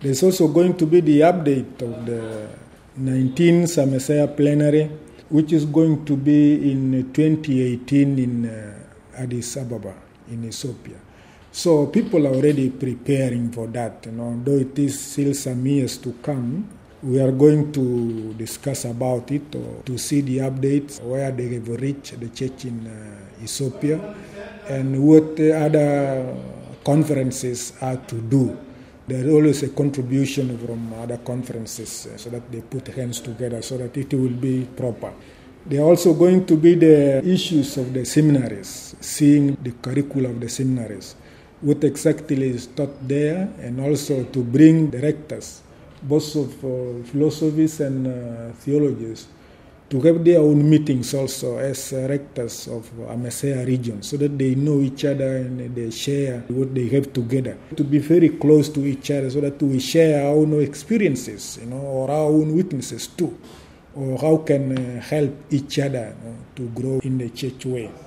There's also going to be the update of the 19th Samesea plenary, which is going to be in 2018 in Addis Ababa in Ethiopia. So people are already preparing for that. Though it is still some years to come, we are going to discuss about it or to see the updates, where they have reached the church in Ethiopia, and what other conferences are to do. There is always a contribution from other conferences so that they put hands together so that it will be proper. There are also going to be the issues of the seminaries, seeing the curriculum of the seminaries, what exactly is taught there, and also to bring the rectors, both of philosophies and theologies, to have their own meetings also as rectors of Amesea region, so that they know each other and they share what they have together. To be very close to each other so that we share our own experiences, or our own weaknesses too, or how can help each other to grow in the church way.